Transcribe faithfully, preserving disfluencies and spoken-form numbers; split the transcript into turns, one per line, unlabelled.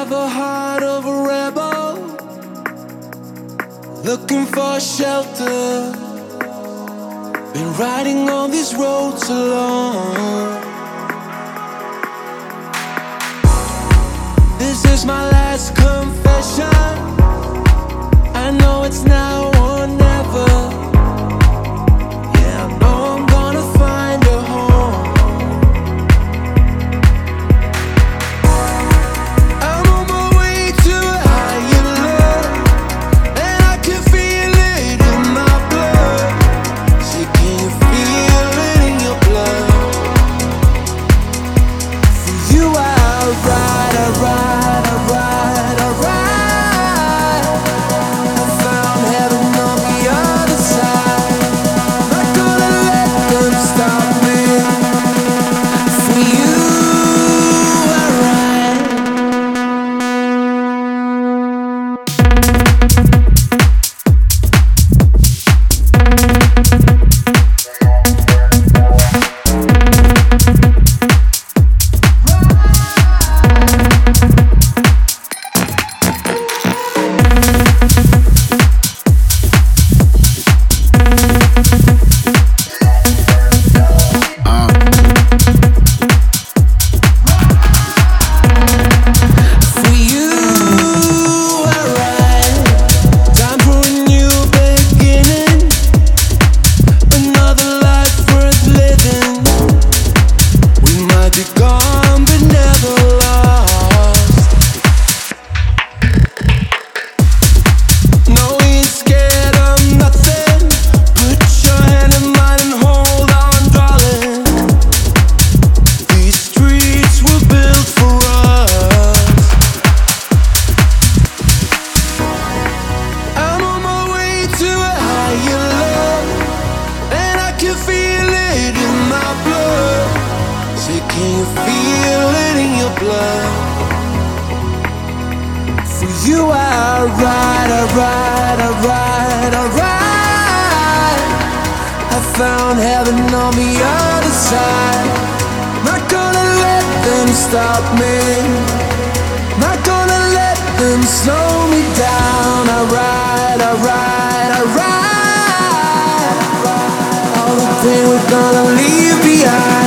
have a heart of a rebel, looking for shelter. Been riding on these roads alone. This is my last confession. I know it's now or never. Yeah, I know I'm gonna find a home. I'm on my way to a higher love, and I can feel it in my blood. Say, can you feel it in your blood? For you I'll ride, I'll ride, I'll ride, I'll ride. I found heaven on the other side. Not gonna let them stop me. For you I'll ride. For you I'll ride. Time for a new beginning, another life worth living. We might be gone but never lost. No, we ain't scared of nothing. Put your hand in mine and hold on, darling. These streets were built for us. I'm on my way to a higher love, and I can feel it in my blood. Say, can you feel it in your blood? For you I ride, I ride, I ride, I ride. I found heaven on the other side. Not gonna let them stop me. Not gonna let them slow me down. I ride, I ride, I ride. All the pain we're gonna leave behind.